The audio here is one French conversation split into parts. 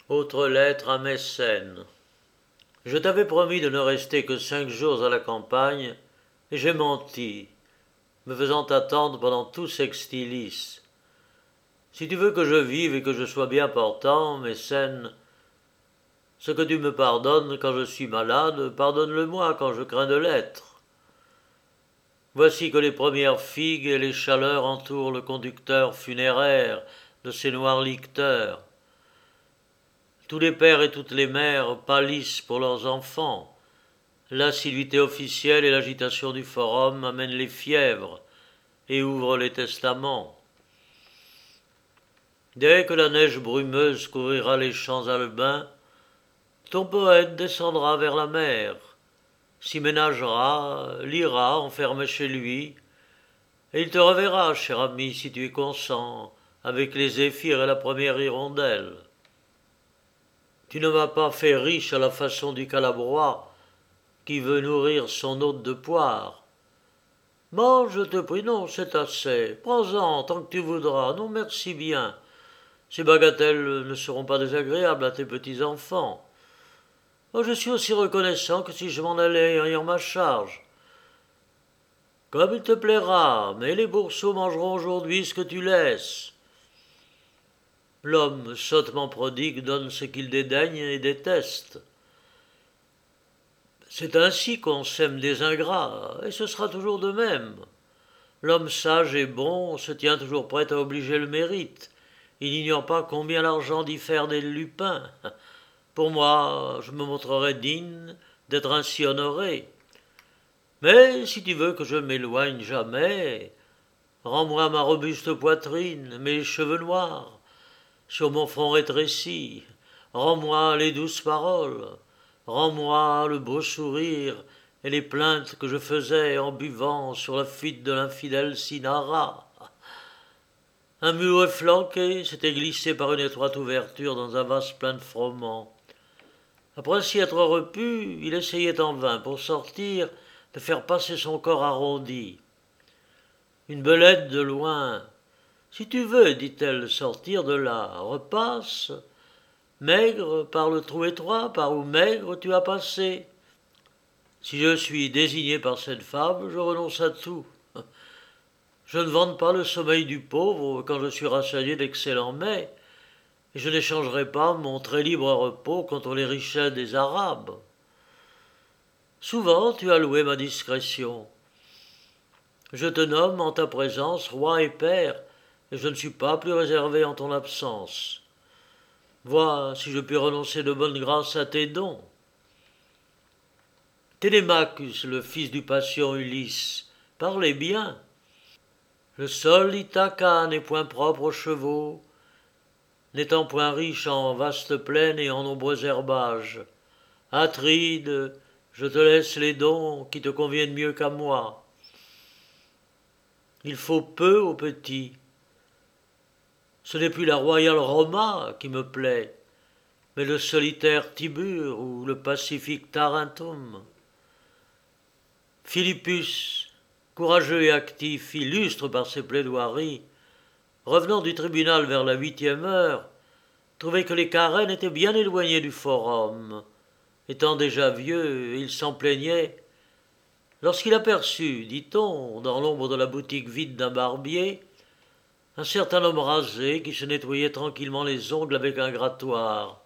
Autre lettre à Mécène. Je t'avais promis de ne rester que 5 jours à la campagne, et j'ai menti, me faisant attendre pendant tout Sextilis. Si tu veux que je vive et que je sois bien portant, Mécène, ce que tu me pardonnes quand je suis malade, pardonne-le-moi quand je crains de l'être. Voici que les premières figues et les chaleurs entourent le conducteur funéraire de ces noirs licteurs. Tous les pères et toutes les mères pâlissent pour leurs enfants. L'assiduité officielle et l'agitation du forum amènent les fièvres et ouvrent les testaments. Dès que la neige brumeuse couvrira les champs albins, ton poète descendra vers la mer, s'y ménagera, lira enfermé chez lui, et il te reverra, cher ami, si tu y consens, avec les zéphyrs et la première hirondelle. Tu ne m'as pas fait riche à la façon du calabrois qui veut nourrir son hôte de poire. Mange, je te prie, non, c'est assez. Prends-en tant que tu voudras. Non, merci bien. Ces bagatelles ne seront pas désagréables à tes petits-enfants. Oh, je suis aussi reconnaissant que si je m'en allais ayant ma charge. Comme il te plaira, mais les bourseaux mangeront aujourd'hui ce que tu laisses. L'homme sottement prodigue donne ce qu'il dédaigne et déteste. C'est ainsi qu'on sème des ingrats, et ce sera toujours de même. L'homme sage et bon se tient toujours prêt à obliger le mérite. Il n'ignore pas combien l'argent diffère des lupins. Pour moi, je me montrerai digne d'être ainsi honoré. Mais si tu veux que je m'éloigne jamais, rends-moi ma robuste poitrine, mes cheveux noirs, sur mon front rétréci, rends-moi les douces paroles, rends-moi le beau sourire et les plaintes que je faisais en buvant sur la fuite de l'infidèle Cinara. Un mulet flanqué s'était glissé par une étroite ouverture dans un vase plein de froment. Après s'y être repu, il essayait en vain, pour sortir, de faire passer son corps arrondi. Une belette de loin. Si tu veux, dit-elle, sortir de là, repasse. Maigre par le trou étroit, par où maigre tu as passé. Si je suis désigné par cette femme, je renonce à tout. Je ne vante pas le sommeil du pauvre quand je suis rassasié d'excellents mets, et je n'échangerai pas mon très libre repos contre les richesses des Arabes. Souvent tu as loué ma discrétion. Je te nomme en ta présence roi et père, et je ne suis pas plus réservé en ton absence. Vois si je puis renoncer de bonne grâce à tes dons. Télémachus, le fils du patient Ulysse, parlait bien. Le sol Ithaca n'est point propre aux chevaux, n'étant point riche en vastes plaines et en nombreux herbages. Atride, je te laisse les dons qui te conviennent mieux qu'à moi. Il faut peu aux petits. Ce n'est plus la royale Roma qui me plaît, mais le solitaire Tibur ou le pacifique Tarentum. Philippus, courageux et actif, illustre par ses plaidoiries, revenant du tribunal vers la 8e heure, trouvait que les Carènes étaient bien éloignés du forum. Étant déjà vieux, il s'en plaignait. Lorsqu'il aperçut, dit-on, dans l'ombre de la boutique vide d'un barbier, un certain homme rasé qui se nettoyait tranquillement les ongles avec un grattoir.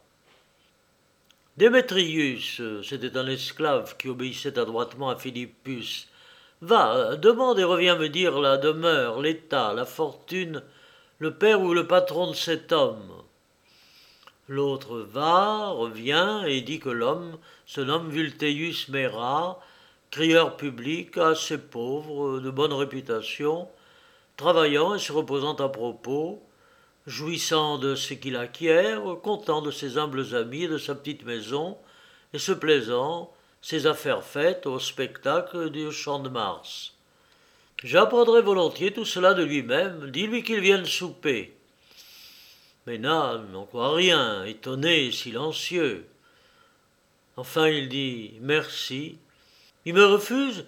Démétrius, c'était un esclave qui obéissait adroitement à Philippus. Va, demande et reviens me dire la demeure, l'état, la fortune, le père ou le patron de cet homme. L'autre va, revient et dit que l'homme se nomme Vulteius Mera, crieur public, assez pauvre, de bonne réputation, travaillant et se reposant à propos, jouissant de ce qu'il acquiert, content de ses humbles amis et de sa petite maison, et se plaisant, ses affaires faites au spectacle du Champ de Mars. J'apprendrai volontiers tout cela de lui-même, dis-lui qu'il vienne souper. Ménade n'en croit rien, étonné et silencieux. Enfin il dit « Merci ». Il me refuse.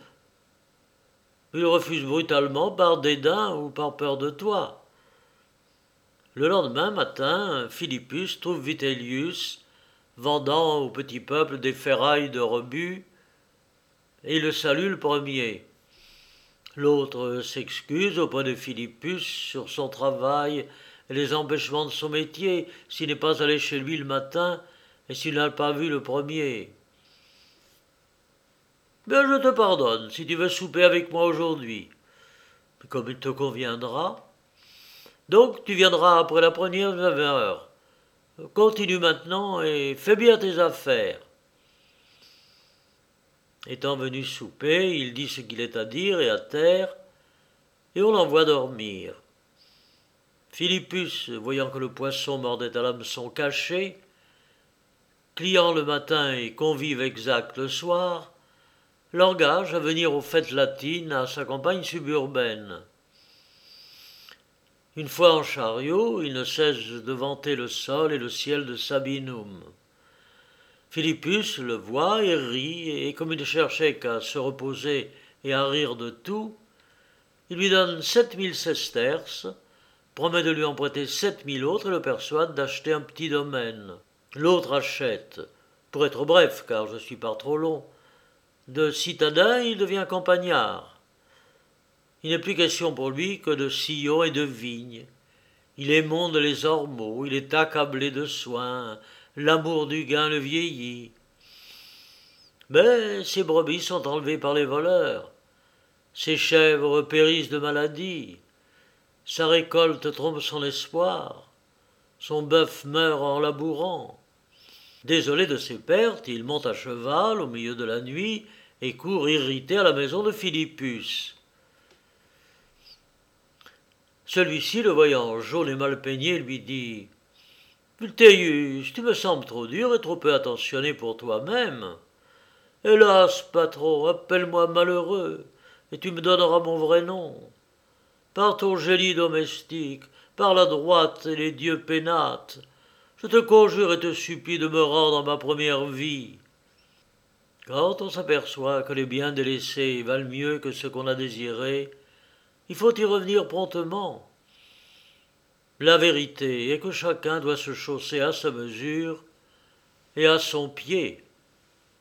Il refuse brutalement par dédain ou par peur de toi. Le lendemain matin, Philippus trouve Vitellius vendant au petit peuple des ferrailles de rebut, et il le salue le premier. L'autre s'excuse auprès de Philippus sur son travail et les empêchements de son métier, s'il n'est pas allé chez lui le matin et s'il n'a pas vu le premier. Bien, je te pardonne, si tu veux souper avec moi aujourd'hui, comme il te conviendra. Donc, tu viendras après la première 9 heures. Continue maintenant et fais bien tes affaires. Étant venu souper, il dit ce qu'il est à dire et à terre, et on l'envoie dormir. Philippus, voyant que le poisson mordait à l'hameçon caché, client le matin et convive exact le soir, l'engage à venir aux fêtes latines à sa campagne suburbaine. Une fois en chariot, il ne cesse de vanter le sol et le ciel de Sabinum. Philippus le voit et rit, et comme il ne cherchait qu'à se reposer et à rire de tout, il lui donne 7000 sesterces, promet de lui en prêter 7000 autres et le persuade d'acheter un petit domaine. L'autre achète, pour être bref, car je suis pas trop long. De citadin, il devient campagnard. Il n'est plus question pour lui que de sillons et de vignes. Il émonde les ormeaux, il est accablé de soins, l'amour du gain le vieillit. Mais ses brebis sont enlevées par les voleurs, ses chèvres périssent de maladie, sa récolte trompe son espoir, son bœuf meurt en labourant. Désolé de ses pertes, il monte à cheval au milieu de la nuit et court irrité à la maison de Philippus. Celui-ci, le voyant jaune et mal peigné, lui dit « Vulteius, tu me sembles trop dur et trop peu attentionné pour toi-même. Hélas, patron, appelle-moi malheureux, et tu me donneras mon vrai nom. Par ton génie domestique, par la droite et les dieux pénates, je te conjure et te supplie de me rendre ma première vie. » Quand on s'aperçoit que les biens délaissés valent mieux que ce qu'on a désiré, il faut y revenir promptement. La vérité est que chacun doit se chausser à sa mesure et à son pied.